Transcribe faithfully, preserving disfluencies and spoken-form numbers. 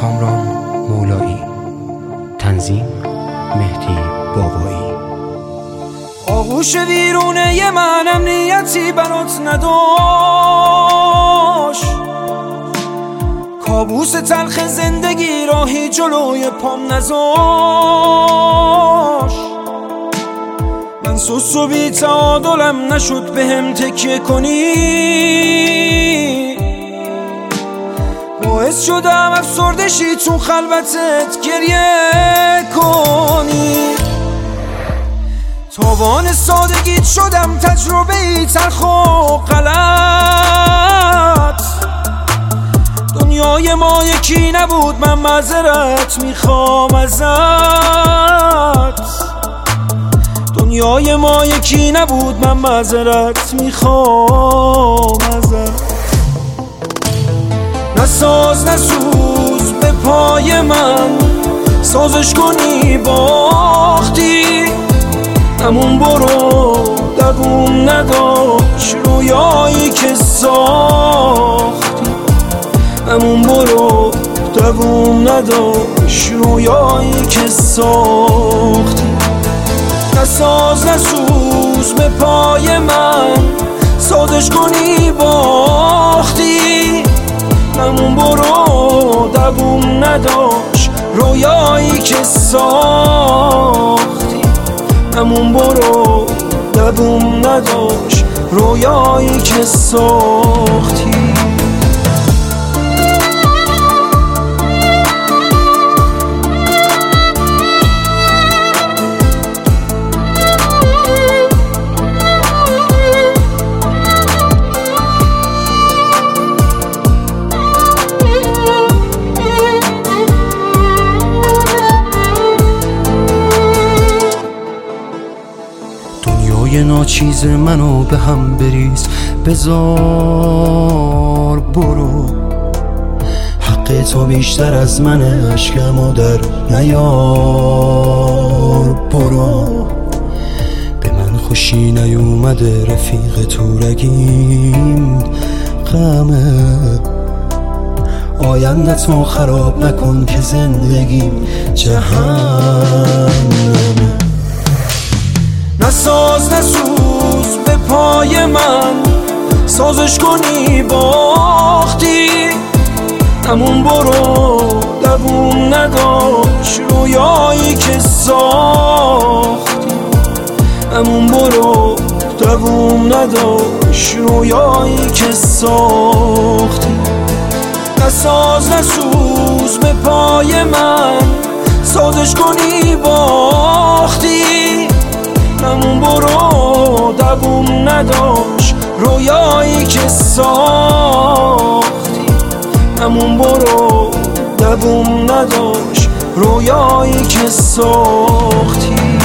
کامران مولایی، تنظیم مهدی بابایی. آغوش ویرونه من امنیتی برات نداشت، کابوس تلخ زندگی راهی جلوی پام نذاشت. من سوس و بی تعادلم نشد بهم تکیه کنی، باعث شدم افسردشی تو خلوتت گریه کنی. تاوان سادگیت شدم تجربه ای تلخ و غلط. دنیای ما یکی نبود، من معذرت میخوام ازت. دنیای ما یکی نبود، من معذرت میخوام ازت. نساز نسوز به پای من، سازش کنی باختی. همون برو دووم نداشت رویایی که ساختی. همون برو دووم نداشت رویایی که ساختی. نساز نسوز به پای من، سازش کنی باختی. همون برو دووم نداشت رویایی که ساختی. همون برو دووم نداشت رویایی که ساختی. یه ناچیز منو به هم بریز، بذار برو. حق تو بیشتر از منه، عشقمو در نیار برو. به من خوشی نیومده رفیق تو رگیم غمه. آینده‌تو خراب نکن که زندگیم جهنمه. نساز نسوز به پای من، سازش کنی باختی. همون برو دووم نداشت رویایی که ساختی. همون برو دووم نداشت رویایی که ساختی. نساز نسوز به پای من، سازش کنی باختی. همون برو دووم نداشت رویایی که ساختی. همون برو دووم نداشت رویایی که ساختی.